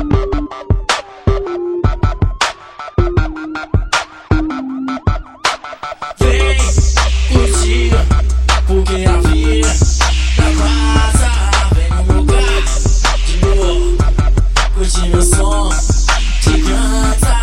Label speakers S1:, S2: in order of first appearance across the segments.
S1: Vem curtir, porque a vida da vaza. Vem no meu carro de novo, curtir meu som de canta.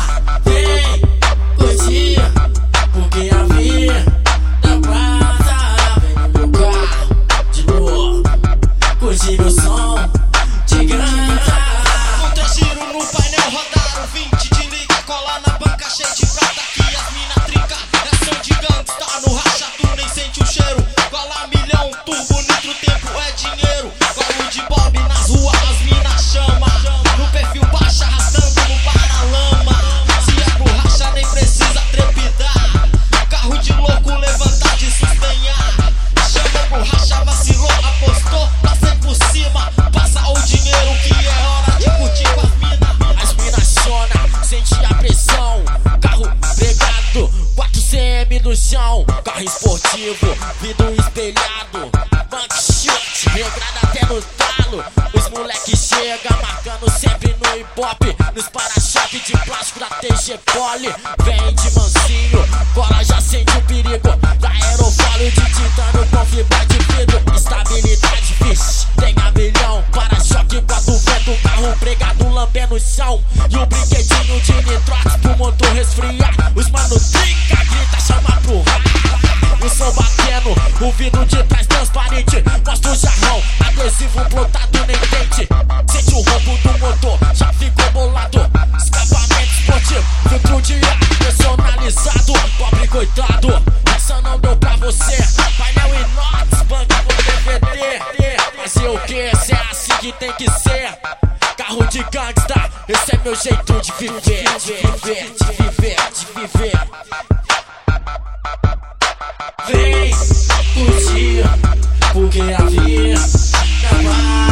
S1: Vem curtir, porque a vida da vaza. Vem no meu carro de novo, curtir meu som de canta.
S2: Com 3 tiros no painel rodaram 20 de liga, cola na banca cheia de prata que as mina trinca. É som de gangsta no racha, tu nem sente o cheiro. Cola milhão, turbo, nitro, tempo é dinheiro. Colo de Bob nas ruas, as mina chama. No perfil baixa, arrastando no paralama. Se é pro racha, nem precisa trepidar. Carro de louco, levantar de sustenhar. Chama pro racha, vacilou, apostou, tá sempre por cima. Passa o dinheiro que é hora de curtir com as mina.
S1: As minas chona, sente a pressão. Carro pegado, 4 cm no chão. Carro esportivo, vidro espelhado. Bank shot, regrada até no talo. Os moleque chega marcando sempre no hip-hop. Nos para-choque de plástico da TG Poli. Vem de mansinho, cola já sente o perigo. Da aerofólio de titânio com fibra de vidro. Estabilidade, vixe, tem a milhão. Para-choque, bota o vento, carro pregado, lambendo o chão. E o brinquedinho de nitrox pro motor resfriar. Os mano trinca, grita, chama pro rap. O som batendo, o vidro de trás transparente. Mostra o jarrão, adesivo plotado nem dente. Sente o roubo do motor, já ficou bolado. Escapamento esportivo, filtro de ar personalizado. Pobre coitado, essa não deu pra você. Painel inox, banco com DVD. Fazer o que? Se é assim que tem que ser. Carro de gangsta, esse é meu jeito de viver. De viver, de viver, de viver. Vem curtir, porque a vida da